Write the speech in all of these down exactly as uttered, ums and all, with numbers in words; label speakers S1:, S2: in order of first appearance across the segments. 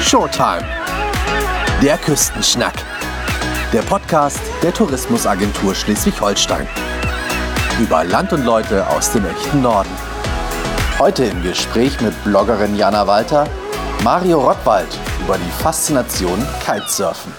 S1: Showtime. Der Küstenschnack. Der Podcast der Tourismusagentur Schleswig-Holstein. Über Land und Leute aus dem echten Norden. Heute im Gespräch mit Bloggerin Jana Walter, Mario Rottwald über die Faszination Kitesurfen.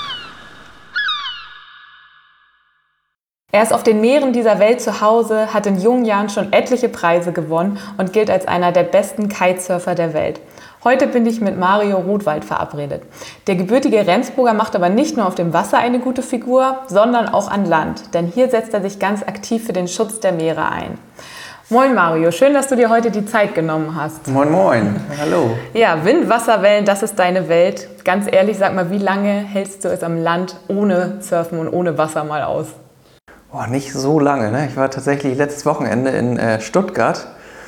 S2: Er ist auf den Meeren dieser Welt zu Hause, hat in jungen Jahren schon etliche Preise gewonnen und gilt als einer der besten Kitesurfer der Welt. Heute bin ich mit Mario Rottwald verabredet. Der gebürtige Rendsburger macht aber nicht nur auf dem Wasser eine gute Figur, sondern auch an Land. Denn hier setzt er sich ganz aktiv für den Schutz der Meere ein. Moin Mario, schön, dass du dir heute die Zeit genommen hast.
S3: Moin moin, hallo.
S2: Ja, Wind, Wasser, Wellen, das ist deine Welt. Ganz ehrlich, sag mal, wie lange hältst du es am Land ohne Surfen und ohne Wasser mal aus?
S3: Boah, nicht so lange, ne? Ich war tatsächlich letztes Wochenende in äh, Stuttgart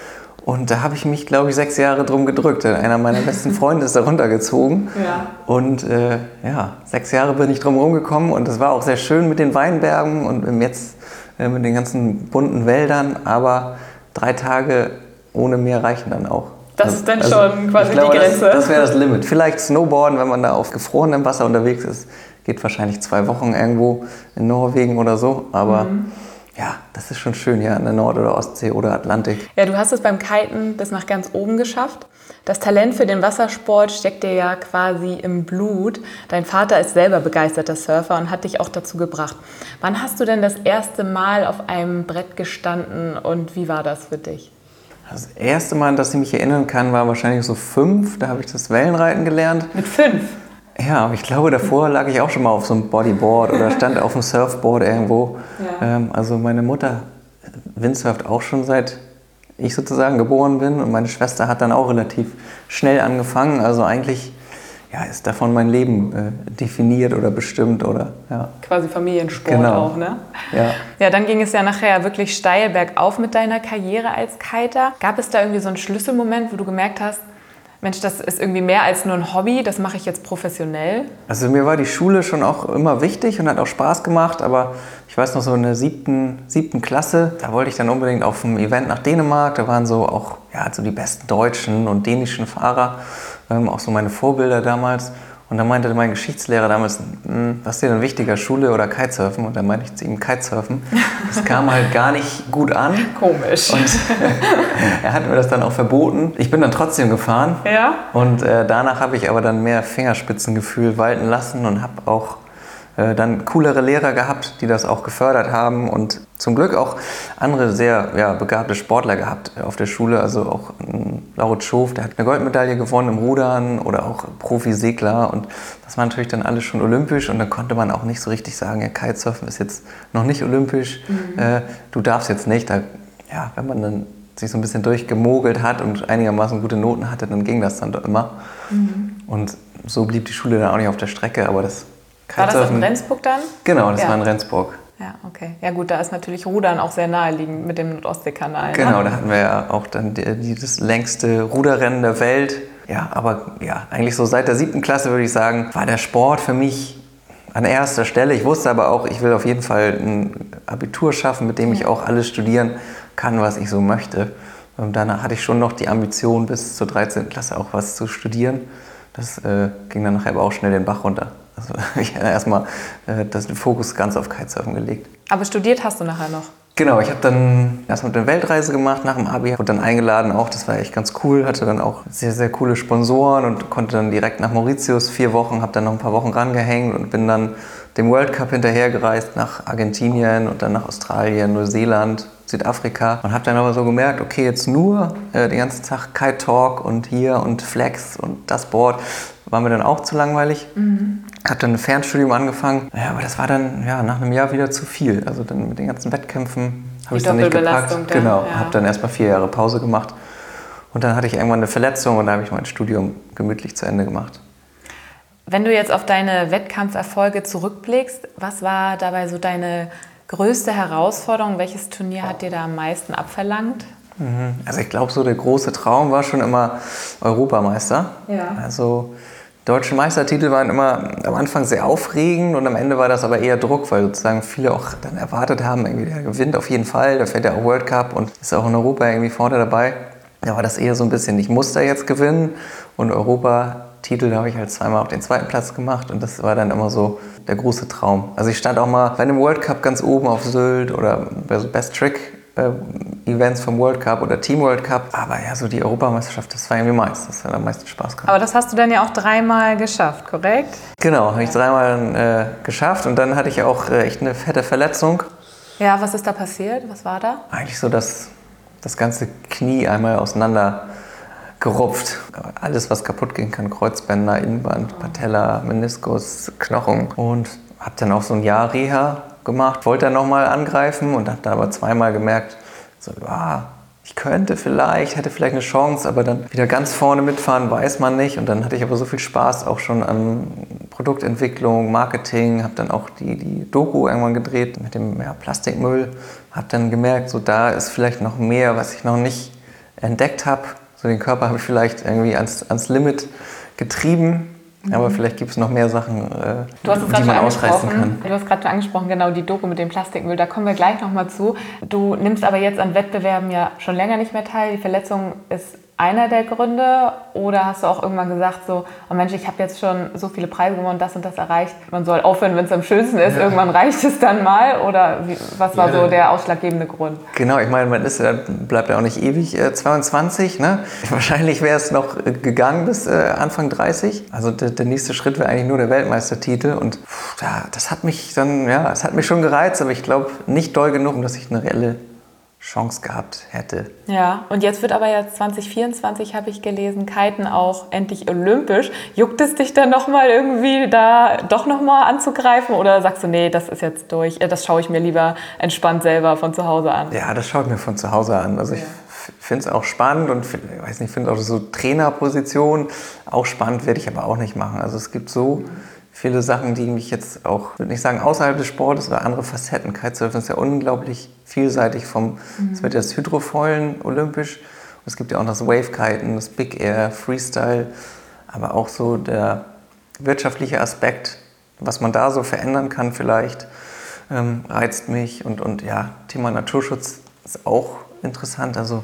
S3: und da habe ich mich, glaube ich, sechs Jahre drum gedrückt. Einer meiner besten Freunde ist da runtergezogen.
S2: Ja.
S3: Und äh, ja, sechs Jahre bin ich drum rumgekommen und es war auch sehr schön mit den Weinbergen und jetzt äh, mit den ganzen bunten Wäldern, aber drei Tage ohne Meer reichen dann auch.
S2: Das
S3: also,
S2: ist dann
S3: also
S2: schon quasi
S3: ich glaube,
S2: die Grenze.
S3: Das, das wäre das Limit. Vielleicht Snowboarden, wenn man da auf gefrorenem Wasser unterwegs ist. Geht wahrscheinlich zwei Wochen irgendwo in Norwegen oder so. Aber mhm. ja, das ist schon schön hier an der Nord- oder Ostsee oder Atlantik.
S2: Ja, du hast es beim Kiten bis nach ganz oben geschafft. Das Talent für den Wassersport steckt dir ja quasi im Blut. Dein Vater ist selber begeisterter Surfer und hat dich auch dazu gebracht. Wann hast du denn das erste Mal auf einem Brett gestanden und wie war das für dich?
S3: Das erste Mal, an das ich mich erinnern kann, war wahrscheinlich so fünf. Da habe ich das Wellenreiten gelernt.
S2: Mit fünf?
S3: Ja, aber ich glaube, davor lag ich auch schon mal auf so einem Bodyboard oder stand auf einem Surfboard irgendwo. Ja. Ähm, also meine Mutter windsurft auch schon seit ich sozusagen geboren bin und meine Schwester hat dann auch relativ schnell angefangen. Also eigentlich ja, ist davon mein Leben äh, definiert oder bestimmt oder ja.
S2: Quasi Familiensport
S3: genau.
S2: auch, ne?
S3: Ja.
S2: Ja, dann ging es ja nachher wirklich steil bergauf mit deiner Karriere als Kiter. Gab es da irgendwie so einen Schlüsselmoment, wo du gemerkt hast, Mensch, das ist irgendwie mehr als nur ein Hobby, das mache ich jetzt professionell? Also
S3: mir war die Schule schon auch immer wichtig und hat auch Spaß gemacht, aber ich weiß noch so in der siebten, siebten Klasse, da wollte ich dann unbedingt auf ein Event nach Dänemark, da waren so auch ja, so die besten deutschen und dänischen Fahrer, ähm, auch so meine Vorbilder damals. Und dann meinte mein Geschichtslehrer damals, was ist dir denn wichtiger, Schule oder Kitesurfen? Und dann meinte ich zu ihm, Kitesurfen. Das kam halt gar nicht gut an.
S2: Komisch.
S3: Und er hat mir das dann auch verboten. Ich bin dann trotzdem gefahren.
S2: Ja.
S3: Und äh, danach habe ich aber dann mehr Fingerspitzengefühl walten lassen und habe auch äh, dann coolere Lehrer gehabt, die das auch gefördert haben. Und zum Glück auch andere sehr ja, begabte Sportler gehabt auf der Schule. Also auch ähm, Laurits Schof, der hat eine Goldmedaille gewonnen im Rudern oder auch Profi-Segler. Und das war natürlich dann alles schon olympisch. Und dann konnte man auch nicht so richtig sagen, ja, Kitesurfen ist jetzt noch nicht olympisch. Mhm. Äh, du darfst jetzt nicht. Da, ja, wenn man dann sich so ein bisschen durchgemogelt hat und einigermaßen gute Noten hatte, dann ging das dann doch immer. Mhm. Und so blieb die Schule dann auch nicht auf der Strecke. Aber das
S2: War das in Rendsburg dann?
S3: Genau, das
S2: ja.
S3: war in Rendsburg.
S2: Ja, okay. Ja gut, da ist natürlich Rudern auch sehr naheliegend mit dem Nordostseekanal.
S3: Genau,
S2: ne?
S3: Da hatten wir ja auch dann die, die, das längste Ruderrennen der Welt. Ja, aber ja, eigentlich so seit der siebten Klasse würde ich sagen, war der Sport für mich an erster Stelle. Ich wusste aber auch, ich will auf jeden Fall ein Abitur schaffen, mit dem ich auch alles studieren kann, was ich so möchte. Und danach hatte ich schon noch die Ambition, bis zur dreizehnten Klasse auch was zu studieren. Das äh, ging dann nachher aber auch schnell den Bach runter. Also ich habe erstmal äh, den Fokus ganz auf Kitesurfen gelegt.
S2: Aber studiert hast du nachher noch?
S3: Genau, ich habe dann erstmal eine Weltreise gemacht nach dem Abi, wurde dann eingeladen auch, das war echt ganz cool, hatte dann auch sehr, sehr coole Sponsoren und konnte dann direkt nach Mauritius vier Wochen, habe dann noch ein paar Wochen rangehängt und bin dann dem World Cup hinterhergereist nach Argentinien und dann nach Australien, Neuseeland, Südafrika und habe dann aber so gemerkt, okay, jetzt nur äh, den ganzen Tag Kite Talk und hier und Flex und das Board, war mir dann auch zu langweilig. Mhm. Habe dann ein Fernstudium angefangen, ja, aber das war dann ja, nach einem Jahr wieder zu viel. Also dann mit den ganzen Wettkämpfen habe ich dann nicht gepackt. Dann, genau, ja. Habe dann erstmal vier Jahre Pause gemacht und dann hatte ich irgendwann eine Verletzung und da habe ich mein Studium gemütlich zu Ende gemacht.
S2: Wenn du jetzt auf deine Wettkampferfolge zurückblickst, was war dabei so deine größte Herausforderung? Welches Turnier hat dir da am meisten abverlangt?
S3: Also ich glaube, so der große Traum war schon immer Europameister. Ja. Also deutsche Meistertitel waren immer am Anfang sehr aufregend und am Ende war das aber eher Druck, weil sozusagen viele auch dann erwartet haben, irgendwie der gewinnt auf jeden Fall, da fährt ja auch World Cup und ist auch in Europa irgendwie vorne dabei. Da war das eher so ein bisschen, ich muss da jetzt gewinnen und Europa Titel habe ich halt zweimal auf den zweiten Platz gemacht und das war dann immer so der große Traum. Also ich stand auch mal bei einem World Cup ganz oben auf Sylt oder bei so Best Trick äh, Events vom World Cup oder Team World Cup. Aber ja, so die Europameisterschaft, das war irgendwie meist. Das hat am meisten Spaß gemacht.
S2: Aber das hast du dann ja auch dreimal geschafft, korrekt?
S3: Genau, habe ich dreimal äh, geschafft und dann hatte ich auch äh, echt eine fette Verletzung.
S2: Ja, was ist da passiert? Was war da?
S3: Eigentlich so, dass das ganze Knie einmal auseinander gerupft. Alles, was kaputt gehen kann, Kreuzbänder, Innenband, Patella, Meniskus, Knochen. Und habe dann auch so ein Jahr Reha gemacht, wollte dann nochmal angreifen und habe da aber zweimal gemerkt, so, ah, ich könnte vielleicht, hätte vielleicht eine Chance, aber dann wieder ganz vorne mitfahren, weiß man nicht. Und dann hatte ich aber so viel Spaß auch schon an Produktentwicklung, Marketing, habe dann auch die, die Doku irgendwann gedreht mit dem ja, Plastikmüll. Habe dann gemerkt, so da ist vielleicht noch mehr, was ich noch nicht entdeckt habe. So den Körper habe ich vielleicht irgendwie ans, ans Limit getrieben. Aber vielleicht gibt es noch mehr Sachen, äh,
S2: du hast es
S3: die man ausreißen
S2: angesprochen.
S3: kann.
S2: Du hast gerade schon angesprochen, genau, die Doku mit dem Plastikmüll, da kommen wir gleich nochmal zu. Du nimmst aber jetzt an Wettbewerben ja schon länger nicht mehr teil. Die Verletzung ist einer der Gründe, oder hast du auch irgendwann gesagt, so, oh Mensch, ich habe jetzt schon so viele Preise gewonnen, das und das erreicht, man soll aufhören, wenn es am schönsten ist, ja. Irgendwann reicht es dann mal, oder wie, was war ja, so der ausschlaggebende Grund?
S3: Genau, ich meine, man ist, bleibt ja auch nicht ewig äh, zweiundzwanzig, ne? Wahrscheinlich wäre es noch äh, gegangen bis äh, Anfang dreißig, also der, der nächste Schritt wäre eigentlich nur der Weltmeistertitel und pff, ja, das hat mich dann, ja, es hat mich schon gereizt, aber ich glaube nicht doll genug, um dass ich eine reelle Chance gehabt hätte.
S2: Ja, und jetzt wird aber ja zwanzig vierundzwanzig, habe ich gelesen, Kiten auch endlich olympisch. Juckt es dich dann nochmal irgendwie, da doch nochmal anzugreifen? Oder sagst du, nee, das ist jetzt durch, das schaue ich mir lieber entspannt selber von zu Hause an?
S3: Ja, das schaue ich mir von zu Hause an. Also ja. Ich finde es auch spannend und find, ich weiß nicht, finde auch so Trainerposition auch spannend, werde ich aber auch nicht machen. Also es gibt so mhm. viele Sachen, die mich jetzt auch, würde nicht sagen außerhalb des Sportes, oder andere Facetten. Kitesurfen ist ja unglaublich vielseitig. Vom, mhm. Es wird ja das Hydrofoilen olympisch. Und es gibt ja auch noch das Wave-Kiten, das Big Air, Freestyle. Aber auch so der wirtschaftliche Aspekt, was man da so verändern kann vielleicht, ähm, reizt mich. Und, und ja, Thema Naturschutz ist auch interessant. Also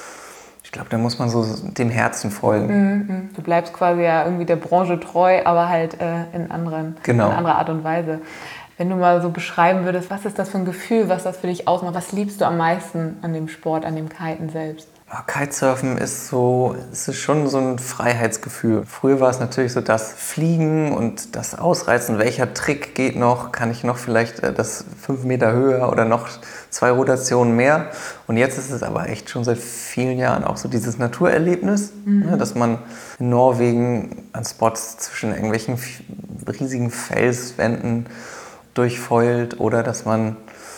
S3: ich glaube, da muss man so dem Herzen folgen.
S2: Du bleibst quasi ja irgendwie der Branche treu, aber halt äh, in, anderen,
S3: genau.
S2: in anderer Art und Weise. Wenn du mal so beschreiben würdest, was ist das für ein Gefühl, was das für dich ausmacht? Was liebst du am meisten an dem Sport, an dem Kiten selbst?
S3: Kitesurfen ist so, es ist schon so ein Freiheitsgefühl. Früher war es natürlich so das Fliegen und das Ausreizen, welcher Trick geht noch, kann ich noch vielleicht das fünf Meter höher oder noch zwei Rotationen mehr. Und jetzt ist es aber echt schon seit vielen Jahren auch so dieses Naturerlebnis, mhm. ne, dass man in Norwegen an Spots zwischen irgendwelchen riesigen Felswänden durchfeult oder dass man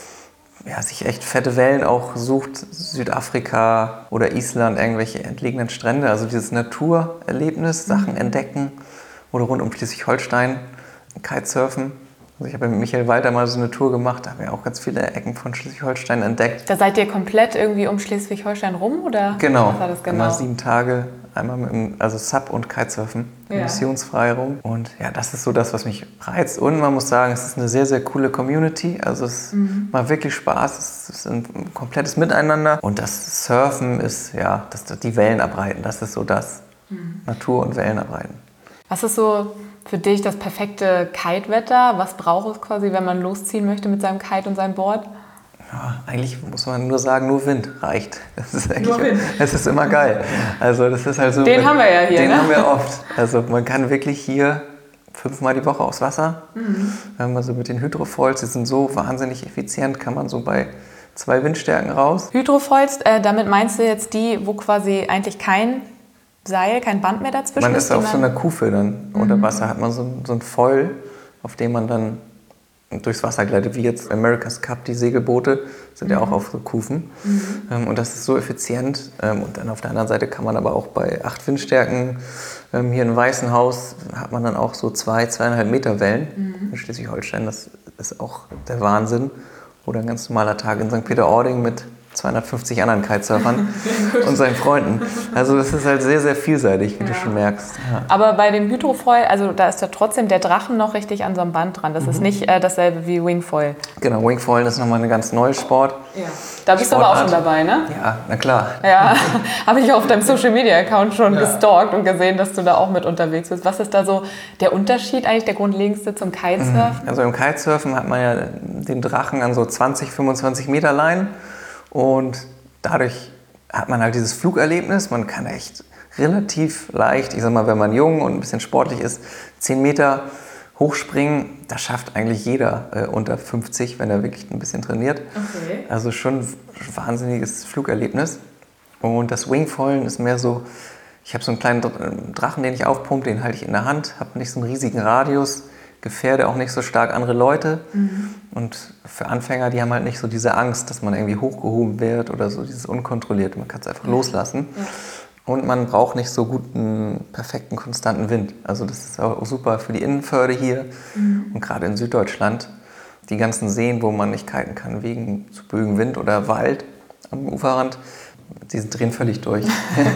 S3: ja, sich echt fette Wellen auch sucht, Südafrika oder Island, irgendwelche entlegenen Strände, also dieses Naturerlebnis, Sachen entdecken oder rund um Schleswig-Holstein Kitesurfen. Also ich habe mit Michael Walter mal so eine Tour gemacht, da haben wir auch ganz viele Ecken von Schleswig-Holstein entdeckt.
S2: Da seid ihr komplett irgendwie um Schleswig-Holstein rum, oder?
S3: Genau,
S2: was war das genau?
S3: Immer sieben Tage, einmal mit dem, also Sub und Kitesurfen, ja. Emissionsfrei rum. Und ja, das ist so das, was mich reizt. Und man muss sagen, es ist eine sehr, sehr coole Community. Also es mhm. macht wirklich Spaß, es ist ein komplettes Miteinander. Und das Surfen ist, ja, das, die Wellen abreiten, das ist so das. Mhm. Natur und Wellen abreiten.
S2: Was ist so für dich das perfekte Kitewetter? Was braucht es quasi, wenn man losziehen möchte mit seinem Kite und seinem Board?
S3: Ja, eigentlich muss man nur sagen, nur Wind reicht. Das ist eigentlich, nur Wind. Das ist immer geil. Also das ist halt so,
S2: den haben wir ja hier.
S3: Den
S2: ne?
S3: haben wir oft. Also man kann wirklich hier fünfmal die Woche aufs Wasser. Mhm. Also mit den Hydrofoils, die sind so wahnsinnig effizient, kann man so bei zwei Windstärken raus.
S2: Hydrofoils, äh, damit meinst du jetzt die, wo quasi eigentlich kein Seil, kein Band mehr dazwischen
S3: man
S2: ist?
S3: ist auf so einer Kufe dann. Mhm. Unter Wasser hat man so, so ein Foil, auf dem man dann durchs Wasser gleitet, wie jetzt America's Cup, die Segelboote sind mhm. ja auch auf so Kufen. Mhm. Und das ist so effizient. Und dann auf der anderen Seite kann man aber auch bei acht Windstärken, hier in Weißenhaus, hat man dann auch so zwei, zweieinhalb Meter Wellen mhm. in Schleswig-Holstein. Das ist auch der Wahnsinn. Oder ein ganz normaler Tag in Sankt Peter-Ording mit zweihundertfünfzig anderen Kitesurfern und seinen Freunden. Also das ist halt sehr, sehr vielseitig, wie ja. du schon merkst. Ja.
S2: Aber bei dem Hydrofoil, also da ist ja trotzdem der Drachen noch richtig an so einem Band dran. Das mhm. ist nicht äh, dasselbe wie Wingfoil.
S3: Genau, Wingfoil ist nochmal eine ganz neue Sport.
S2: Ja. Da bist du aber auch schon dabei, ne?
S3: Ja, na klar.
S2: Ja, habe ich auf deinem Social-Media-Account schon ja. gestalkt und gesehen, dass du da auch mit unterwegs bist. Was ist da so der Unterschied, eigentlich der grundlegendste zum Kitesurfen?
S3: Also im Kitesurfen hat man ja den Drachen an so zwanzig, fünfundzwanzig Meter Leinen und dadurch hat man halt dieses Flugerlebnis. Man kann echt relativ leicht, ich sag mal, wenn man jung und ein bisschen sportlich ist, zehn Meter hochspringen. Das schafft eigentlich jeder äh, unter fünfzig, wenn er wirklich ein bisschen trainiert. Okay. Also schon ein wahnsinniges Flugerlebnis. Und das Wingfoilen ist mehr so, ich habe so einen kleinen Drachen, den ich aufpumpe, den halte ich in der Hand, habe nicht so einen riesigen Radius, gefährde auch nicht so stark andere Leute. Mhm. Und für Anfänger, die haben halt nicht so diese Angst, dass man irgendwie hochgehoben wird oder so dieses Unkontrollierte. Man kann es einfach ja. loslassen. Ja. Und man braucht nicht so guten, perfekten, konstanten Wind. Also das ist auch super für die Innenförde hier. Mhm. Und gerade in Süddeutschland, die ganzen Seen, wo man nicht kiten kann, wegen zu böigem Wind oder Wald am Uferrand, die drehen völlig durch.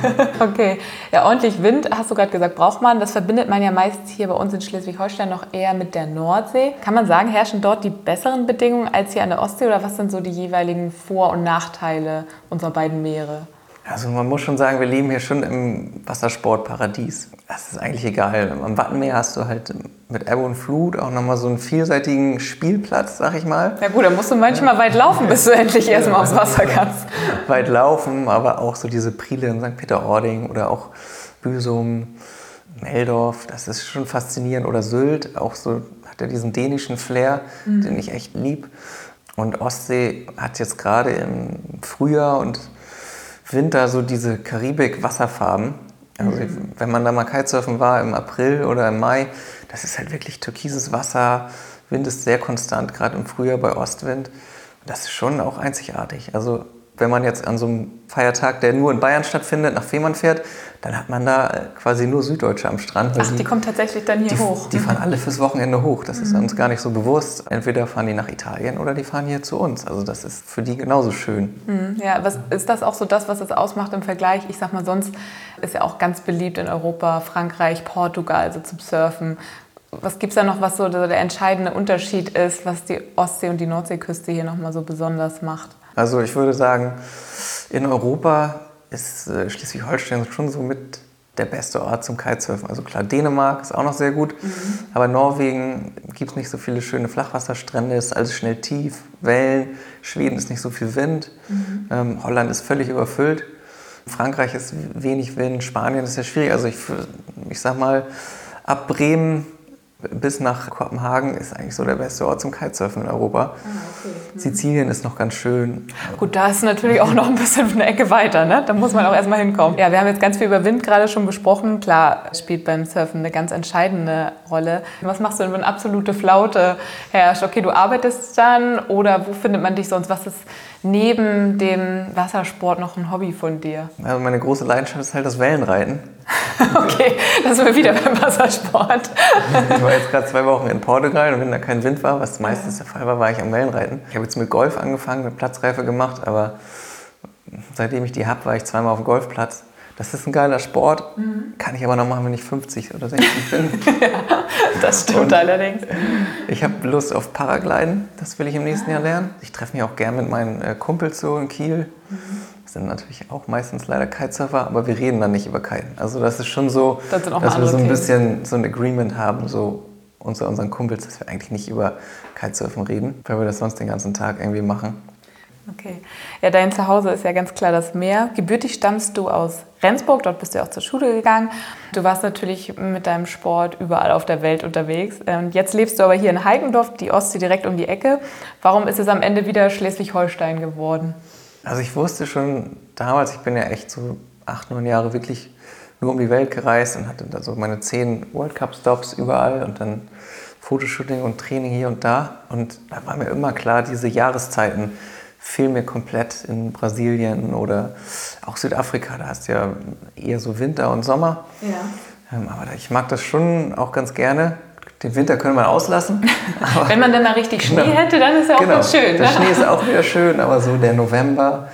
S2: Okay, ja, ordentlich Wind, hast du gerade gesagt, braucht man. Das verbindet man ja meist hier bei uns in Schleswig-Holstein noch eher mit der Nordsee. Kann man sagen, herrschen dort die besseren Bedingungen als hier an der Ostsee? Oder was sind so die jeweiligen Vor- und Nachteile unserer beiden Meere?
S3: Also man muss schon sagen, wir leben hier schon im Wassersportparadies. Das ist eigentlich egal. Am Wattenmeer hast du halt mit Ebbe und Flut auch nochmal so einen vielseitigen Spielplatz, sag ich mal.
S2: Ja gut, da musst du manchmal ja. weit laufen, bis du endlich erstmal aufs Wasser kannst.
S3: Weit laufen, aber auch so diese Priele in Sankt Peter-Ording oder auch Büsum, Meldorf, das ist schon faszinierend. Oder Sylt, auch so hat er diesen dänischen Flair, mhm. den ich echt lieb. Und Ostsee hat jetzt gerade im Frühjahr und Winter so diese Karibik-Wasserfarben. Also mhm. wenn man da mal Kitesurfen war im April oder im Mai, das ist halt wirklich türkises Wasser. Wind ist sehr konstant, gerade im Frühjahr bei Ostwind. Das ist schon auch einzigartig. Also wenn man jetzt an so einem Feiertag, der nur in Bayern stattfindet, nach Fehmarn fährt, dann hat man da quasi nur Süddeutsche am Strand.
S2: Ach, die, die kommen tatsächlich dann hier
S3: die,
S2: hoch?
S3: Die fahren alle fürs Wochenende hoch. Das mhm. ist uns gar nicht so bewusst. Entweder fahren die nach Italien oder die fahren hier zu uns. Also das ist für die genauso schön.
S2: Mhm. Ja, was ist das auch so das, was es ausmacht im Vergleich? Ich sag mal, sonst ist ja auch ganz beliebt in Europa, Frankreich, Portugal, also zum Surfen. Was gibt es da noch, was so der entscheidende Unterschied ist, was die Ostsee- und die Nordseeküste hier nochmal so besonders macht? Also
S3: ich würde sagen, in Europa ist äh, Schleswig-Holstein schon so mit der beste Ort zum Kitesurfen. Also klar, Dänemark ist auch noch sehr gut, mhm. aber Norwegen gibt es nicht so viele schöne Flachwasserstrände, ist alles schnell tief, Wellen, Schweden ist nicht so viel Wind, mhm. ähm, Holland ist völlig überfüllt, Frankreich ist wenig Wind, Spanien ist ja schwierig. Also ich, ich sag mal, ab Bremen bis nach Kopenhagen ist eigentlich so der beste Ort zum Kitesurfen in Europa. Ah, okay. Mhm. Sizilien ist noch ganz schön.
S2: Gut, da ist natürlich auch noch ein bisschen eine Ecke weiter, ne? Da muss man auch erstmal hinkommen. Ja, wir haben jetzt ganz viel über Wind gerade schon besprochen. Klar, spielt beim Surfen eine ganz entscheidende Rolle. Was machst du denn, wenn absolute Flaute herrscht? Okay, du arbeitest dann oder wo findet man dich sonst? Was ist neben dem Wassersport noch ein Hobby von dir?
S3: Also meine große Leidenschaft ist halt das Wellenreiten.
S2: Okay, da sind wir wieder beim Wassersport.
S3: Ich war jetzt gerade zwei Wochen in Portugal und wenn da kein Wind war, was meistens der Fall war, war ich am Wellenreiten. Ich habe jetzt mit Golf angefangen, mit Platzreife gemacht, aber seitdem ich die habe, war ich zweimal auf dem Golfplatz. Das ist ein geiler Sport, mhm. kann ich aber noch machen, wenn ich fünfzig oder sechzig bin.
S2: Ja, das stimmt und allerdings.
S3: Ich habe Lust auf Paragliden, das will ich im nächsten Jahr lernen. Ich treffe mich auch gern mit meinen äh, Kumpels so in Kiel. Mhm. Das sind natürlich auch meistens leider Kitesurfer, aber wir reden dann nicht über Kiten. Also das ist schon so, das dass wir so ein bisschen so ein Agreement haben, so unter unseren Kumpels, dass wir eigentlich nicht über Kitesurfen reden, weil wir das sonst den ganzen Tag irgendwie machen.
S2: Okay. Ja, dein Zuhause ist ja ganz klar das Meer. Gebürtig stammst du aus Rendsburg, dort bist du ja auch zur Schule gegangen. Du warst natürlich mit deinem Sport überall auf der Welt unterwegs. Und jetzt lebst du aber hier in Heikendorf, die Ostsee direkt um die Ecke. Warum ist es am Ende wieder Schleswig-Holstein geworden?
S3: Also ich wusste schon damals, ich bin ja echt so acht, neun Jahre wirklich nur um die Welt gereist und hatte da so meine zehn World Cup Stops überall und dann Fotoshooting und Training hier und da. Und da war mir immer klar, diese Jahreszeiten fehlen mir komplett in Brasilien oder auch Südafrika. Da hast du ja eher so Winter und Sommer. Ja. Ähm, aber ich mag das schon auch ganz gerne. Den Winter können wir auslassen.
S2: Wenn man dann mal richtig Schnee genau. hätte, dann ist ja auch
S3: genau.
S2: ganz schön.
S3: Der ne? Schnee ist auch wieder schön, aber so der November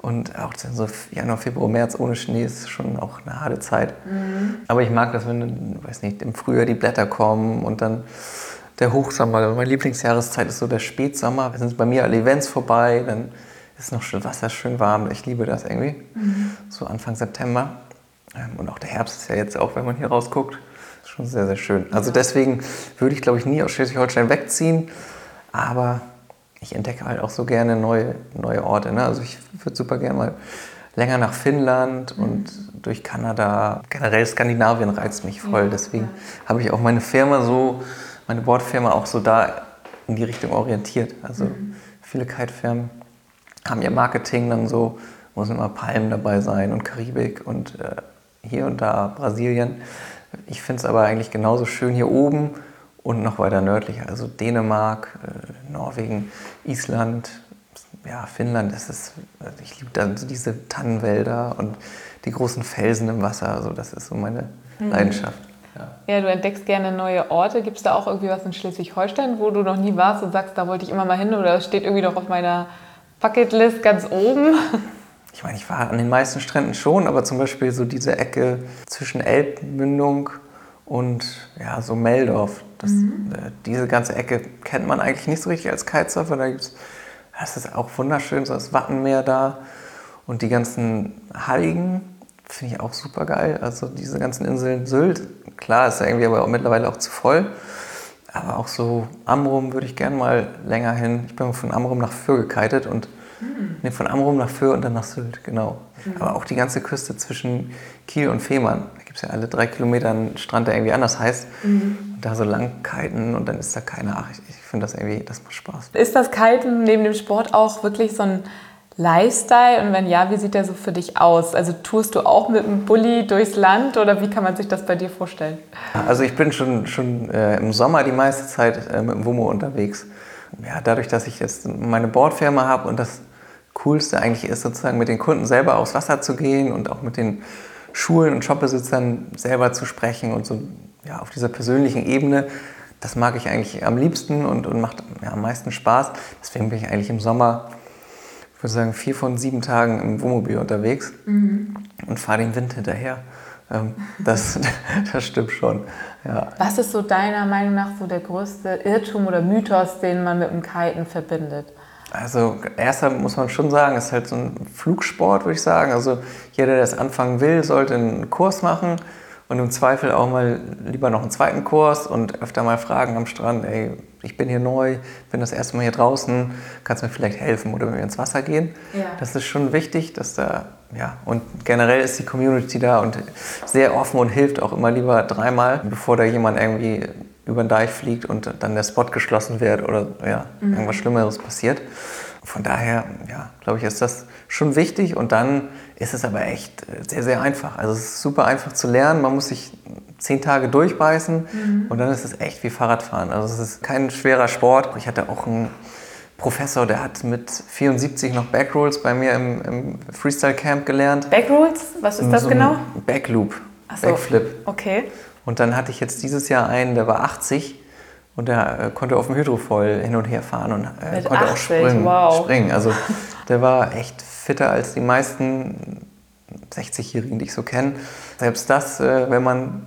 S3: Und auch so Januar, Februar, März ohne Schnee ist schon auch eine harte Zeit. Mhm. Aber ich mag das, wenn, weiß nicht, im Frühjahr die Blätter kommen und dann der Hochsommer. Meine Lieblingsjahreszeit ist so der Spätsommer. Da sind bei mir alle Events vorbei, dann ist noch schön Wasser, schön warm. Ich liebe das irgendwie. Mhm. So Anfang September. Und auch der Herbst ist ja jetzt auch, wenn man hier rausguckt, schon sehr, sehr schön. Also deswegen würde ich, glaube ich, nie aus Schleswig-Holstein wegziehen. Aber ich entdecke halt auch so gerne neue, neue Orte. Ne? Also ich würde super gerne mal länger nach Finnland mhm. und durch Kanada. Generell Skandinavien reizt mich voll. Ja, deswegen ja. habe ich auch meine Firma so, meine Bordfirma auch so da in die Richtung orientiert. Also mhm. viele Kite-Firmen haben ihr Marketing dann so, muss immer Palmen dabei sein und Karibik und äh, hier und da Brasilien. Ich finde es aber eigentlich genauso schön hier oben und noch weiter nördlicher, also Dänemark, äh, Norwegen, Island, ja, Finnland. Das ist, ich liebe dann so diese Tannenwälder und die großen Felsen im Wasser. Also das ist so meine mhm. Leidenschaft. Ja.
S2: Ja, du entdeckst gerne neue Orte. Gibt es da auch irgendwie was in Schleswig-Holstein, wo du noch nie warst und sagst, da wollte ich immer mal hin oder das steht irgendwie noch auf meiner Bucketlist ganz oben?
S3: Ich meine, ich war an den meisten Stränden schon, aber zum Beispiel so diese Ecke zwischen Elbmündung und ja, so Meldorf. Das, mhm. äh, diese ganze Ecke kennt man eigentlich nicht so richtig als Kitesurfer. Da gibt's, das ist auch wunderschön, so das Wattenmeer da und die ganzen Halligen finde ich auch super geil. Also diese ganzen Inseln, Sylt, klar, ist ja irgendwie aber auch mittlerweile auch zu voll. Aber auch so Amrum würde ich gerne mal länger hin. Ich bin von Amrum nach Föhr gekitet und mhm. nee, von Amrum nach Föhr und dann nach Sylt, genau. Mhm. Aber auch die ganze Küste zwischen Kiel und Fehmarn. Da gibt es ja alle drei Kilometer einen Strand, der irgendwie anders heißt. Mhm. Und da so lang kiten und dann ist da keiner. Ach, ich, ich finde das irgendwie, das macht Spaß.
S2: Ist das Kiten neben dem Sport auch wirklich so ein Lifestyle? Und wenn ja, wie sieht der so für dich aus? Also tourst du auch mit einem Bulli durchs Land oder wie kann man sich das bei dir vorstellen?
S3: Also ich bin schon, schon äh, im Sommer die meiste Zeit äh, mit dem Wummo unterwegs. Ja, dadurch, dass ich jetzt meine Bordfirma habe und das Coolste eigentlich ist, sozusagen mit den Kunden selber aufs Wasser zu gehen und auch mit den Schulen und Shopbesitzern selber zu sprechen und so ja, auf dieser persönlichen Ebene. Das mag ich eigentlich am liebsten und, und macht ja, am meisten Spaß. Deswegen bin ich eigentlich im Sommer, ich würde sagen, vier von sieben Tagen im Wohnmobil unterwegs mhm. und fahre den Wind hinterher. Ähm, das, das stimmt schon. Ja.
S2: Was ist so deiner Meinung nach so der größte Irrtum oder Mythos, den man mit dem Kiten verbindet?
S3: Also erster muss man schon sagen, ist halt so ein Flugsport, würde ich sagen. Also jeder, der das anfangen will, sollte einen Kurs machen und im Zweifel auch mal lieber noch einen zweiten Kurs und öfter mal fragen am Strand, ey, ich bin hier neu, bin das erste Mal hier draußen, kannst du mir vielleicht helfen oder mit mir ins Wasser gehen? Ja. Das ist schon wichtig, dass da, ja, und generell ist die Community da und sehr offen und hilft auch immer lieber dreimal, bevor da jemand irgendwie über den Deich fliegt und dann der Spot geschlossen wird oder ja, mhm. irgendwas Schlimmeres passiert. Von daher, ja, glaube ich, ist das schon wichtig und dann ist es aber echt sehr, sehr einfach. Also es ist super einfach zu lernen, man muss sich zehn Tage durchbeißen mhm. und dann ist es echt wie Fahrradfahren. Also es ist kein schwerer Sport. Ich hatte auch einen Professor, der hat mit vierundsiebzig noch Backrolls bei mir im, im Freestyle-Camp gelernt.
S2: Backrolls? Was ist das
S3: so
S2: genau?
S3: Backloop,
S2: Ach so.
S3: Backflip.
S2: Okay.
S3: Und dann hatte ich jetzt dieses Jahr einen, der war achtzig und der äh, konnte auf dem Hydrofoil hin und her fahren und äh, konnte achtzig, auch springen,
S2: wow.
S3: springen. Also der war echt fitter als die meisten sechzigjährigen, die ich so kenne. Selbst das, äh, wenn man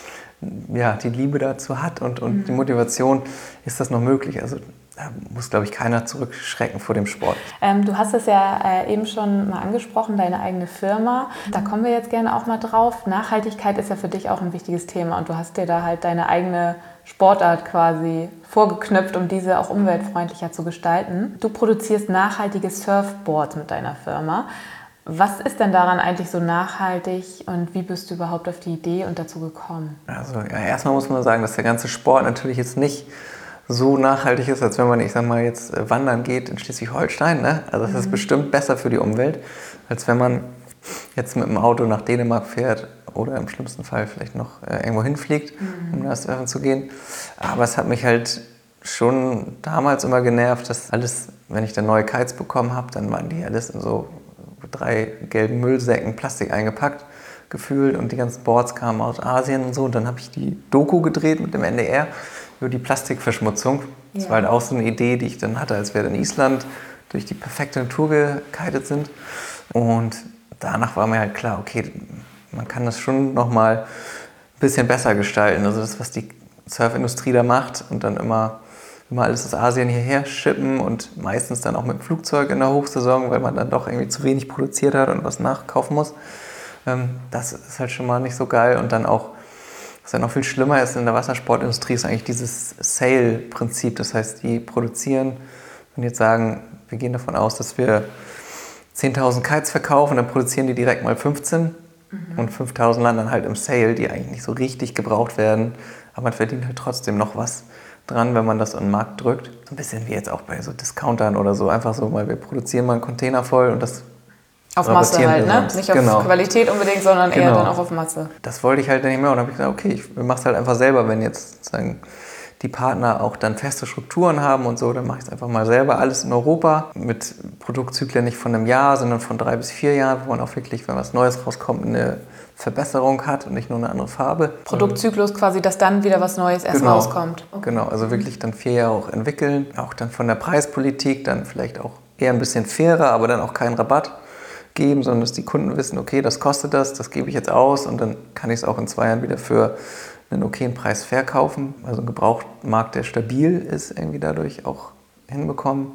S3: ja, die Liebe dazu hat und, und mhm. die Motivation, ist das noch möglich. Also da muss, glaube ich, keiner zurückschrecken vor dem Sport.
S2: Ähm, du hast es ja äh, eben schon mal angesprochen, deine eigene Firma. Da kommen wir jetzt gerne auch mal drauf. Nachhaltigkeit ist ja für dich auch ein wichtiges Thema und du hast dir da halt deine eigene Sportart quasi vorgeknüpft, um diese auch umweltfreundlicher zu gestalten. Du produzierst nachhaltige Surfboards mit deiner Firma. Was ist denn daran eigentlich so nachhaltig und wie bist du überhaupt auf die Idee und dazu gekommen?
S3: Also ja, erstmal muss man sagen, dass der ganze Sport natürlich jetzt nicht so nachhaltig ist, als wenn man, ich sag mal, jetzt wandern geht in Schleswig-Holstein. Ne? Also das mhm. ist bestimmt besser für die Umwelt, als wenn man jetzt mit dem Auto nach Dänemark fährt oder im schlimmsten Fall vielleicht noch äh, irgendwo hinfliegt, mhm. um da surfen zu gehen. Aber es hat mich halt schon damals immer genervt, dass alles, wenn ich dann neue Kites bekommen habe, dann waren die alles in so drei gelben Müllsäcken Plastik eingepackt gefühlt und die ganzen Boards kamen aus Asien und so. Und dann habe ich die Doku gedreht mit dem N D R über die Plastikverschmutzung. Das ja. war halt auch so eine Idee, die ich dann hatte, als wir in Island durch die perfekte Natur gekitet sind. Und danach war mir halt klar, okay, man kann das schon nochmal ein bisschen besser gestalten. Also das, was die Surfindustrie da macht und dann immer, immer alles aus Asien hierher schippen und meistens dann auch mit dem Flugzeug in der Hochsaison, weil man dann doch irgendwie zu wenig produziert hat und was nachkaufen muss. Das ist halt schon mal nicht so geil. Und dann auch, was ja noch viel schlimmer ist in der Wassersportindustrie, ist eigentlich dieses Sale-Prinzip. Das heißt, die produzieren, wenn die jetzt sagen, wir gehen davon aus, dass wir zehntausend Kites verkaufen, dann produzieren die direkt mal fünfzehn mhm. und fünftausend landen dann halt im Sale, die eigentlich nicht so richtig gebraucht werden, aber man verdient halt trotzdem noch was dran, wenn man das an den Markt drückt. So ein bisschen wie jetzt auch bei so Discountern oder so, einfach so, weil wir produzieren mal einen Container voll und das
S2: auf Masse halt, ne? Nicht auf genau. Qualität unbedingt, sondern genau. eher dann auch auf Masse.
S3: Das wollte ich halt nicht mehr und dann habe ich gesagt, okay, ich mache es halt einfach selber, wenn jetzt sozusagen die Partner auch dann feste Strukturen haben und so, dann mache ich es einfach mal selber, alles in Europa, mit Produktzyklen nicht von einem Jahr, sondern von drei bis vier Jahren, wo man auch wirklich, wenn was Neues rauskommt, eine Verbesserung hat und nicht nur eine andere Farbe.
S2: Produktzyklus quasi, dass dann wieder was Neues erst
S3: genau.
S2: rauskommt.
S3: Okay. Genau, also wirklich dann vier Jahre auch entwickeln, auch dann von der Preispolitik, dann vielleicht auch eher ein bisschen fairer, aber dann auch keinen Rabatt geben, sondern dass die Kunden wissen, okay, das kostet das, das gebe ich jetzt aus und dann kann ich es auch in zwei Jahren wieder für einen okayen Preis verkaufen. Also ein Gebrauchtmarkt, der stabil ist, irgendwie dadurch auch hinbekommen.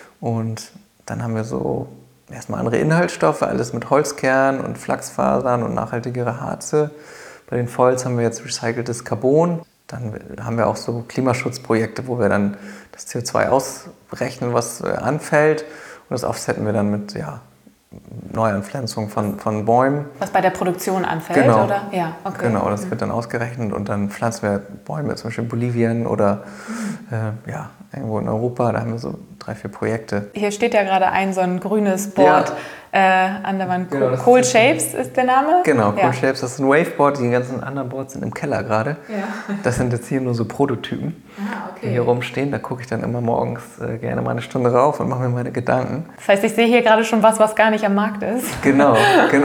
S3: Und dann haben wir so erstmal andere Inhaltsstoffe, alles mit Holzkern und Flachsfasern und nachhaltigere Harze. Bei den Foils haben wir jetzt recyceltes Carbon. Dann haben wir auch so Klimaschutzprojekte, wo wir dann das C O zwei ausrechnen, was anfällt. Und das offsetten wir dann mit, ja, Neuanpflanzung von, von Bäumen.
S2: Was bei der Produktion anfällt,
S3: genau.
S2: oder? Ja, okay.
S3: Genau, das wird dann ausgerechnet und dann pflanzen wir Bäume, zum Beispiel in Bolivien oder mhm. äh, ja, irgendwo in Europa. Da haben wir so drei, vier Projekte.
S2: Hier steht ja gerade ein so ein grünes Board ja. äh, an der Wand. Genau, Cool Shapes ist der Name?
S3: Genau, Cool
S2: ja.
S3: Shapes. Das ist ein Waveboard. Die ganzen anderen Boards sind im Keller gerade.
S2: Ja.
S3: Das sind jetzt hier nur so Prototypen,
S2: ah, okay.
S3: die hier rumstehen. Da gucke ich dann immer morgens äh, gerne mal eine Stunde rauf und mache mir meine Gedanken.
S2: Das heißt, ich sehe hier gerade schon was, was gar nicht am Markt ist.
S3: Genau, genau.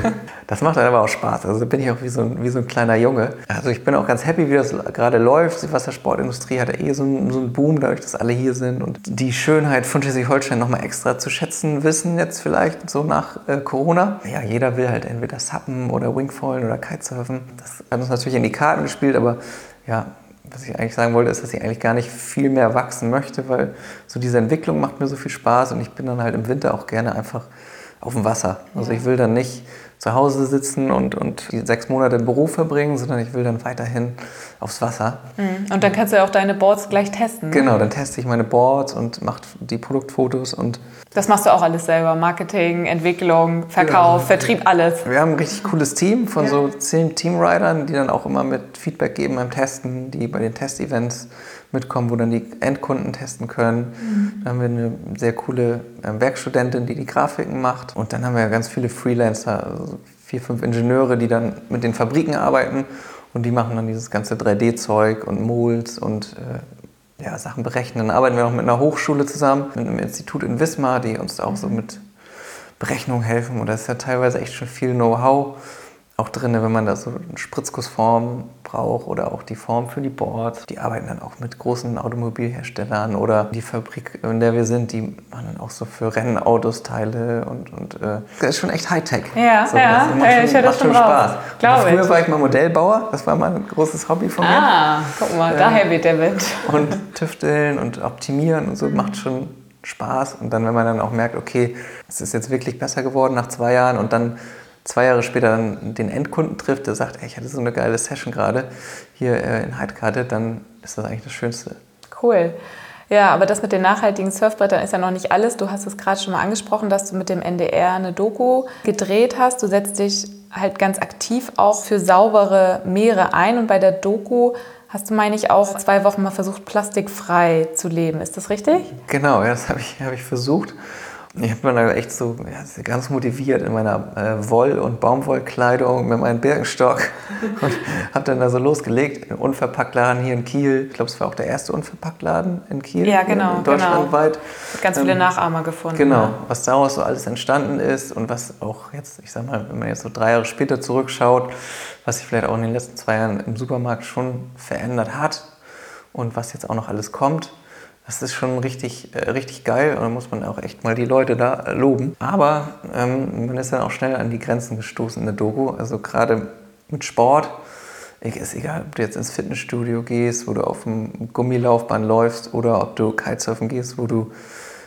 S3: Das macht dann aber auch Spaß. Also da bin ich auch wie so, ein, wie so ein kleiner Junge. Also ich bin auch ganz happy, wie das gerade läuft. Die Wassersportindustrie hat ja eh so einen, so einen Boom, dadurch, dass alle hier sind und die Schönheit von Schleswig-Holstein nochmal extra zu schätzen wissen jetzt vielleicht, so nach äh, Corona. Ja, jeder will halt entweder Suppen oder Wingfoilen oder Kitesurfen. Das hat uns natürlich in die Karten gespielt, aber ja, was ich eigentlich sagen wollte, ist, dass ich eigentlich gar nicht viel mehr wachsen möchte, weil so diese Entwicklung macht mir so viel Spaß und ich bin dann halt im Winter auch gerne einfach auf dem Wasser. Also ja. ich will dann nicht zu Hause sitzen und, und die sechs Monate im Büro verbringen, sondern ich will dann weiterhin aufs Wasser.
S2: Und dann kannst du ja auch deine Boards gleich testen.
S3: Genau, dann teste ich meine Boards und mache die Produktfotos. Und
S2: das machst du auch alles selber? Marketing, Entwicklung, Verkauf, ja. Vertrieb, alles?
S3: Wir haben ein richtig cooles Team von ja. so zehn Teamridern, die dann auch immer mit Feedback geben beim Testen, die bei den Testevents mitkommen, wo dann die Endkunden testen können. Mhm. Dann haben wir eine sehr coole Werkstudentin, die die Grafiken macht. Und dann haben wir ganz viele Freelancer, also vier, fünf Ingenieure, die dann mit den Fabriken arbeiten. Und die machen dann dieses ganze drei D-Zeug und Molds und äh, ja, Sachen berechnen. Dann arbeiten wir noch mit einer Hochschule zusammen, mit einem Institut in Wismar, die uns da auch so mit Berechnungen helfen. Und da ist ja teilweise echt schon viel Know-how auch drin, wenn man da so eine Spritzgussform braucht oder auch die Form für die Boards. Die arbeiten dann auch mit großen Automobilherstellern oder die Fabrik, in der wir sind, die machen dann auch so für Rennautos Teile und, und äh, das ist schon echt Hightech.
S2: Ja,
S3: so,
S2: ja,
S3: das macht schon,
S2: ich höre das schon
S3: Spaß. Früher
S2: ich.
S3: war ich mal Modellbauer, das war mal ein großes Hobby von mir.
S2: Ah, guck mal, äh, daher weht der Wind.
S3: Und tüfteln und optimieren und so macht schon Spaß. Und dann, wenn man dann auch merkt, okay, es ist jetzt wirklich besser geworden nach zwei Jahren und dann zwei Jahre später dann den Endkunden trifft, der sagt, ey, ich hatte so eine geile Session gerade hier äh, in Heidkarte, dann ist das eigentlich das Schönste.
S2: Cool. Ja, aber das mit den nachhaltigen Surfbrettern ist ja noch nicht alles. Du hast es gerade schon mal angesprochen, dass du mit dem N D R eine Doku gedreht hast. Du setzt dich halt ganz aktiv auch für saubere Meere ein und bei der Doku hast du, meine ich, auch zwei Wochen mal versucht, plastikfrei zu leben. Ist das richtig?
S3: Genau, ja, das habe ich, hab ich versucht. Ich habe mich da echt so ja, ganz motiviert in meiner äh, Woll- und Baumwollkleidung mit meinem Birkenstock und habe dann da so losgelegt. Ein Unverpacktladen hier in Kiel. Ich glaube, es war auch der erste Unverpacktladen in Kiel.
S2: Ja, genau.
S3: In deutschlandweit.
S2: Genau. Ganz viele ähm, Nachahmer gefunden.
S3: Genau,
S2: ja.
S3: Was daraus so alles entstanden ist und was auch jetzt, ich sag mal, wenn man jetzt so drei Jahre später zurückschaut, was sich vielleicht auch in den letzten zwei Jahren im Supermarkt schon verändert hat und was jetzt auch noch alles kommt. Das ist schon richtig, äh, richtig geil und da muss man auch echt mal die Leute da loben. Aber ähm, man ist dann auch schnell an die Grenzen gestoßen in der Doku. Also gerade mit Sport, ist egal, ob du jetzt ins Fitnessstudio gehst, wo du auf dem Gummilaufbahn läufst oder ob du Kitesurfen gehst, wo du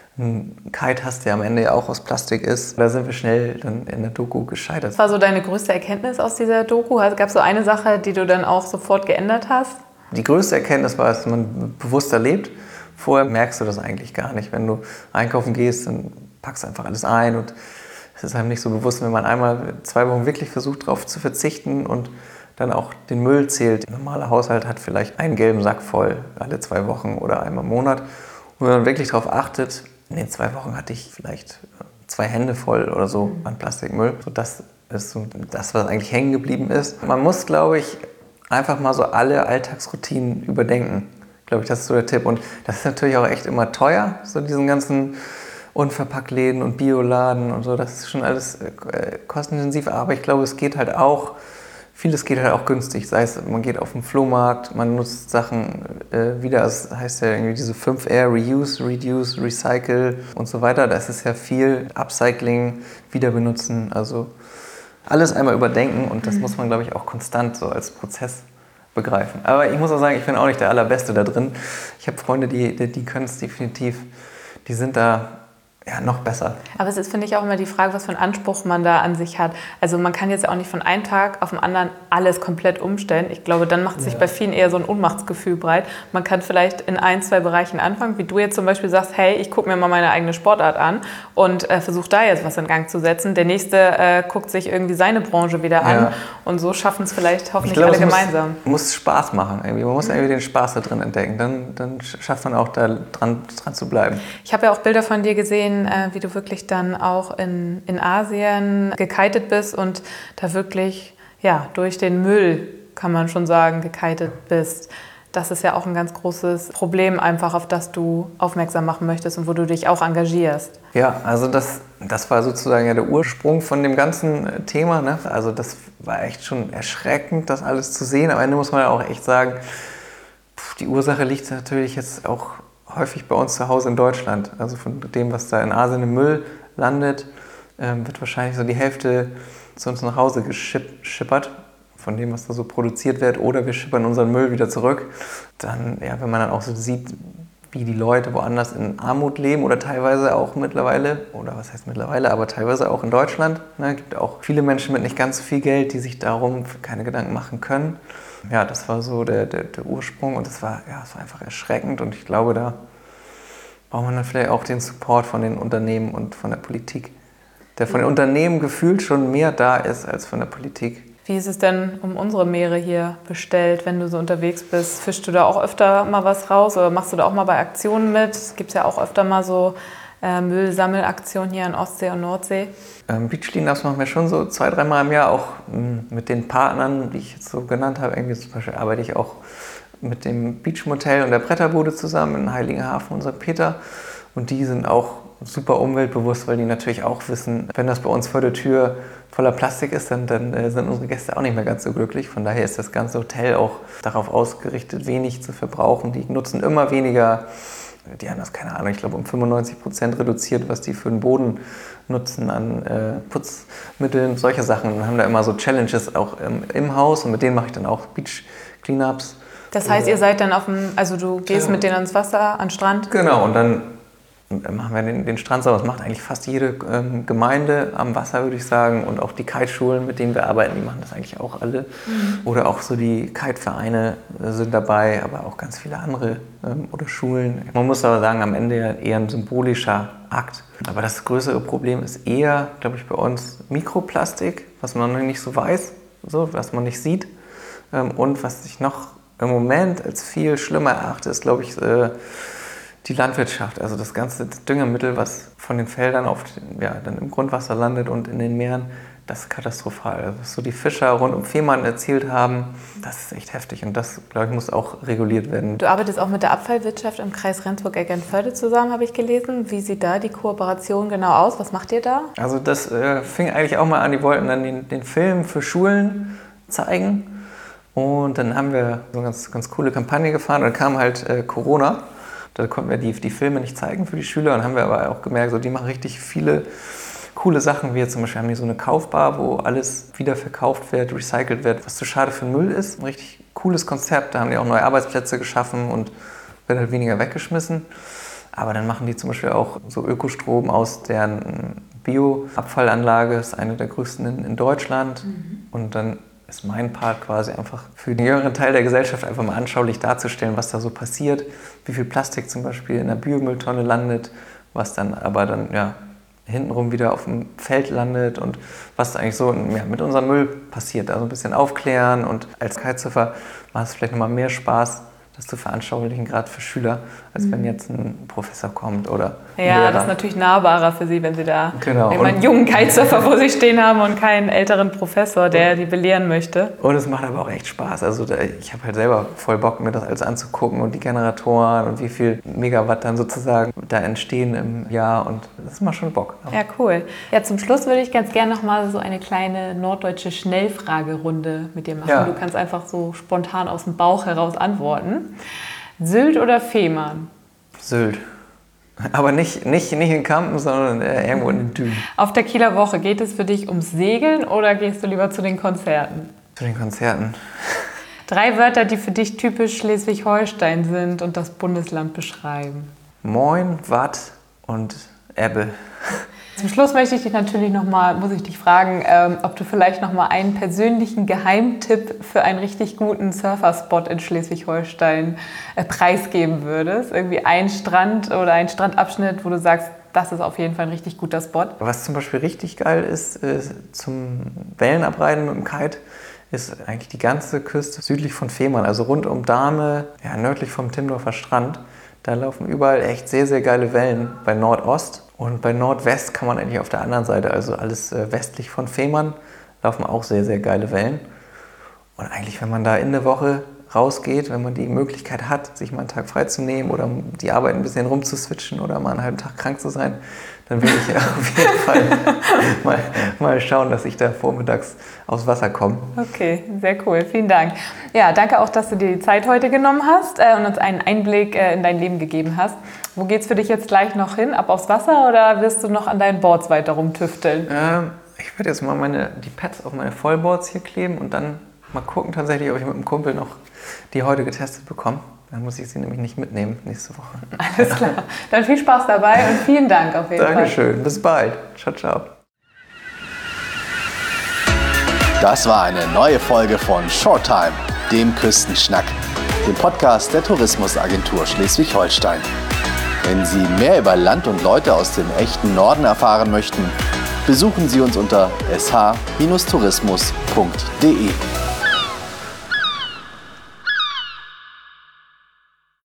S3: einen Kite hast, der am Ende ja auch aus Plastik ist. Da sind wir schnell dann in der Doku gescheitert.
S2: Was war so deine größte Erkenntnis aus dieser Doku? Gab es so eine Sache, die du dann auch sofort geändert hast?
S3: Die größte Erkenntnis war, dass man bewusster lebt. Vorher merkst du das eigentlich gar nicht. Wenn du einkaufen gehst, dann packst du einfach alles ein und es ist einem nicht so bewusst, wenn man einmal zwei Wochen wirklich versucht, darauf zu verzichten und dann auch den Müll zählt. Ein normaler Haushalt hat vielleicht einen gelben Sack voll alle zwei Wochen oder einmal im Monat. Und wenn man wirklich darauf achtet, in den zwei Wochen hatte ich vielleicht zwei Hände voll oder so an Plastikmüll. So, das ist so das, was eigentlich hängen geblieben ist. Man muss, glaube ich, einfach mal so alle Alltagsroutinen überdenken. Glaube ich, das ist so der Tipp. Und das ist natürlich auch echt immer teuer, so diesen ganzen Unverpacktläden und Bioladen und so. Das ist schon alles äh, kostenintensiv. Aber ich glaube, es geht halt auch, vieles geht halt auch günstig. Sei es, man geht auf den Flohmarkt, man nutzt Sachen äh, wieder. Das heißt ja irgendwie diese fünf R, Reuse, Reduce, Recycle und so weiter. Das ist ja viel Upcycling, wieder benutzen. Also alles einmal überdenken und das mhm. muss man, glaube ich, auch konstant so als Prozess begreifen. Aber ich muss auch sagen, ich bin auch nicht der Allerbeste da drin. Ich habe Freunde, die, die, die können es definitiv, die sind da ja, noch besser.
S2: Aber es ist, finde ich, auch immer die Frage, was für einen Anspruch man da an sich hat. Also man kann jetzt auch nicht von einem Tag auf den anderen alles komplett umstellen. Ich glaube, dann macht sich ja. bei vielen eher so ein Ohnmachtsgefühl breit. Man kann vielleicht in ein, zwei Bereichen anfangen, wie du jetzt zum Beispiel sagst, hey, ich gucke mir mal meine eigene Sportart an und äh, versuche da jetzt was in Gang zu setzen. Der Nächste äh, guckt sich irgendwie seine Branche wieder an ja. und so schaffen es vielleicht hoffentlich glaube, alle gemeinsam.
S3: Es muss, muss Spaß machen. Irgendwie. Man muss mhm. irgendwie den Spaß da drin entdecken. Dann, dann schafft man auch da dran, dran zu bleiben.
S2: Ich habe ja auch Bilder von dir gesehen, wie du wirklich dann auch in, in Asien gekitet bist und da wirklich ja, durch den Müll, kann man schon sagen, gekitet bist. Das ist ja auch ein ganz großes Problem einfach, auf das du aufmerksam machen möchtest und wo du dich auch engagierst.
S3: Ja, also das, das war sozusagen ja der Ursprung von dem ganzen Thema. Ne? Also das war echt schon erschreckend, das alles zu sehen. Am Ende muss man ja auch echt sagen, die Ursache liegt natürlich jetzt auch häufig bei uns zu Hause in Deutschland. Also von dem, was da in Asien im Müll landet, ähm, wird wahrscheinlich so die Hälfte zu uns nach Hause geschippert, von dem, was da so produziert wird. Oder wir schippern unseren Müll wieder zurück. Dann, ja, wenn man dann auch so sieht, wie die Leute woanders in Armut leben oder teilweise auch mittlerweile, oder was heißt mittlerweile, aber teilweise auch in Deutschland. Ne, gibt auch viele Menschen mit nicht ganz so viel Geld, die sich darum keine Gedanken machen können. Ja, das war so der, der, der Ursprung und das war, ja, das war einfach erschreckend und ich glaube, da braucht man dann vielleicht auch den Support von den Unternehmen und von der Politik, der von den Unternehmen gefühlt schon mehr da ist als von der Politik.
S2: Wie ist es denn um unsere Meere hier bestellt, wenn du so unterwegs bist? Fischst du da auch öfter mal was raus oder machst du da auch mal bei Aktionen mit? Es gibt ja auch öfter mal so äh, Müllsammelaktionen hier in Ostsee und Nordsee.
S3: Ähm, Beach Cleanups machen wir schon so zwei, dreimal im Jahr, auch m, mit den Partnern, die ich jetzt so genannt habe. Irgendwie zum Beispiel arbeite ich auch mit dem Beach Motel und der Bretterbude zusammen in Heiligenhafen und Sankt Peter. Und die sind auch super umweltbewusst, weil die natürlich auch wissen, wenn das bei uns vor der Tür voller Plastik ist, dann, dann äh, sind unsere Gäste auch nicht mehr ganz so glücklich. Von daher ist das ganze Hotel auch darauf ausgerichtet, wenig zu verbrauchen. Die nutzen immer weniger, die haben das, keine Ahnung, ich glaube um fünfundneunzig Prozent reduziert, was die für den Boden nutzen an äh, Putzmitteln, solche Sachen. Und haben da immer so Challenges auch ähm, im Haus und mit denen mache ich dann auch Beach Cleanups.
S2: Das heißt, ihr seid dann auf dem, also du gehst ja. mit denen ans Wasser, an den Strand?
S3: Genau, und dann machen wir den, den Strand sauber. Das macht eigentlich fast jede ähm, Gemeinde am Wasser, würde ich sagen. Und auch die Kiteschulen, mit denen wir arbeiten, die machen das eigentlich auch alle. Mhm. Oder auch so die Kitevereine äh, sind dabei, aber auch ganz viele andere ähm, oder Schulen. Man muss aber sagen, am Ende ja eher ein symbolischer Akt. Aber das größere Problem ist eher, glaube ich, bei uns Mikroplastik, was man noch nicht so weiß, so, was man nicht sieht. Ähm, und was ich noch im Moment als viel schlimmer erachte, ist, glaube ich, äh, die Landwirtschaft, also das ganze Düngemittel, was von den Feldern auf, ja, dann im Grundwasser landet und in den Meeren, das ist katastrophal. Also was so die Fischer rund um Fehmarn erzielt haben, das ist echt heftig und das, glaube ich, muss auch reguliert werden.
S2: Du arbeitest auch mit der Abfallwirtschaft im Kreis Rendsburg-Eckernförde zusammen, habe ich gelesen. Wie sieht da die Kooperation genau aus? Was macht ihr da?
S3: Also das äh, fing eigentlich auch mal an, die wollten dann den, den Film für Schulen zeigen und dann haben wir so eine ganz, ganz coole Kampagne gefahren und dann kam halt äh, Corona. Da konnten wir die, die Filme nicht zeigen für die Schüler und haben wir aber auch gemerkt, so, die machen richtig viele coole Sachen, wie jetzt zum Beispiel haben die so eine Kaufbar, wo alles wieder verkauft wird, recycelt wird, was zu schade für den Müll ist. Ein richtig cooles Konzept, da haben die auch neue Arbeitsplätze geschaffen und wird halt weniger weggeschmissen. Aber dann machen die zum Beispiel auch so Ökostrom aus deren Bioabfallanlage, ist eine der größten in, in Deutschland. Mhm. Und dann ist mein Part quasi einfach für den jüngeren Teil der Gesellschaft einfach mal anschaulich darzustellen, was da so passiert, wie viel Plastik zum Beispiel in der Biomülltonne landet, was dann aber dann ja hintenrum wieder auf dem Feld landet und was eigentlich so ja, mit unserem Müll passiert. Also ein bisschen aufklären und als Kitesurfer macht es vielleicht nochmal mehr Spaß, das zu veranschaulichen, gerade für Schüler, als mhm. wenn jetzt ein Professor kommt oder ein
S2: Ja,
S3: Lehrer.
S2: Das ist natürlich nahbarer für Sie, wenn Sie da
S3: genau.
S2: einen jungen Kitesurfer vor sich stehen haben und keinen älteren Professor, der die belehren möchte.
S3: Und es macht aber auch echt Spaß. Also da, ich habe halt selber voll Bock, mir das alles anzugucken und die Generatoren und wie viel Megawatt dann sozusagen da entstehen im Jahr und das macht schon Bock.
S2: Ja, cool. Ja, zum Schluss würde ich ganz gerne noch mal so eine kleine norddeutsche Schnellfragerunde mit dir machen.
S3: Ja.
S2: Du kannst einfach so spontan aus dem Bauch heraus antworten. Sylt oder Fehmarn?
S3: Sylt. Aber nicht, nicht, nicht in Kampen, sondern äh, irgendwo in den Dünen.
S2: Auf der Kieler Woche, geht es für dich ums Segeln oder gehst du lieber zu den Konzerten?
S3: Zu den Konzerten.
S2: Drei Wörter, die für dich typisch Schleswig-Holstein sind und das Bundesland beschreiben.
S3: Moin, Watt und Ebbe.
S2: Zum Schluss möchte ich dich natürlich noch mal, muss ich dich fragen, ähm, ob du vielleicht noch mal einen persönlichen Geheimtipp für einen richtig guten Surferspot in Schleswig-Holstein äh, preisgeben würdest. Irgendwie ein Strand oder ein Strandabschnitt, wo du sagst, das ist auf jeden Fall ein richtig guter Spot.
S3: Was zum Beispiel richtig geil ist, ist zum Wellenabreiten mit dem Kite, ist eigentlich die ganze Küste südlich von Fehmarn, also rund um Dahme, ja, nördlich vom Timmendorfer Strand. Da laufen überall echt sehr, sehr geile Wellen bei Nordost. Und bei Nordwest kann man eigentlich auf der anderen Seite, also alles äh, westlich von Fehmarn, laufen auch sehr, sehr geile Wellen. Und eigentlich, wenn man da in der Woche rausgeht, wenn man die Möglichkeit hat, sich mal einen Tag frei zu nehmen oder die Arbeit ein bisschen rumzuswitchen oder mal einen halben Tag krank zu sein, dann will ich auf jeden Fall mal, mal schauen, dass ich da vormittags aufs Wasser komme.
S2: Okay, sehr cool. Vielen Dank. Ja, danke auch, dass du dir die Zeit heute genommen hast äh, und uns einen Einblick äh, in dein Leben gegeben hast. Wo geht's für dich jetzt gleich noch hin? Ab aufs Wasser oder wirst du noch an deinen Boards weiter rumtüfteln?
S3: Ähm, ich werde jetzt mal meine, die Pads auf meine Vollboards hier kleben und dann mal gucken tatsächlich, ob ich mit dem Kumpel noch die heute getestet bekomme. Dann muss ich sie nämlich nicht mitnehmen nächste Woche.
S2: Alles klar. Dann viel Spaß dabei und vielen Dank auf jeden Fall.
S3: Dankeschön. Bis bald. Ciao, ciao.
S1: Das war eine neue Folge von Shorttime, dem Küstenschnack, dem Podcast der Tourismusagentur Schleswig-Holstein. Wenn Sie mehr über Land und Leute aus dem echten Norden erfahren möchten, besuchen Sie uns unter s h Bindestrich tourismus punkt d e.